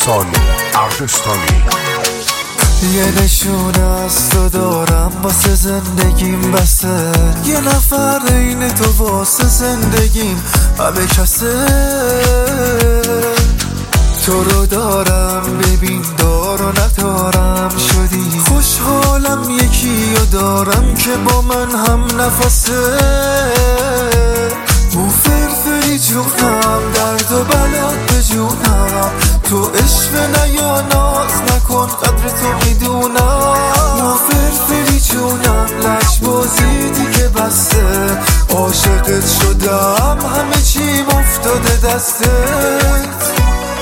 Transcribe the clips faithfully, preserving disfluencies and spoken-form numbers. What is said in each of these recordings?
احسان اردستانی. یه نشونه از تو دارم واسه زندگیم بسه، یه نفر این تو واسه زندگیم همه کسه. تو رو دارم ببین دار و ندارم شدی، خوشحالم یکی رو دارم که با من هم نفسه. بو فرفری جونم درد و بلات به جونم، تو عشق نیا ناز نکن قدر تو میدونم. بو فرفری جونم لج بازی دیگه بسته، عاشقت شدم همه چیم افتاده دستت.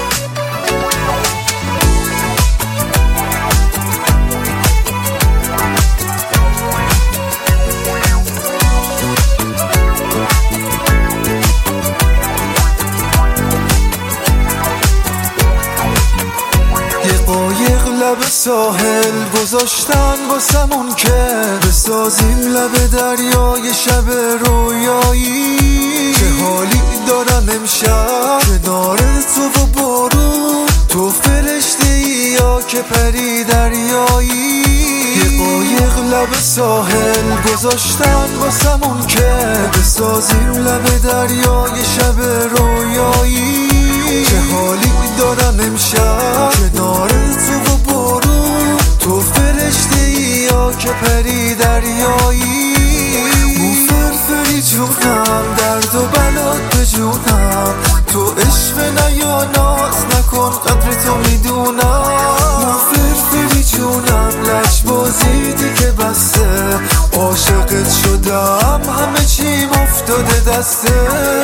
قایق لب ساحل گذاشتن واسمون که بسازیم لب دریای شب رویایی. چه حالی دارم امشب کنار تو و بارون، تو فرشته ای یا که پری دریایی. یه قایق لب ساحل گذاشتن واسمون که بسازیم لب دریای شب رویایی. چه حالی دارم امشب کنار تو و بارون، تو فرشته ای یا که پری دریایی. بو فرفری جونم درد و بلات به جونم، تو عشق نیا ناز نکن قدر تو میدونم. بو فرفری جونم لج بازی دیگه بسته، عاشقت شدم همه چیم افتاده دسته.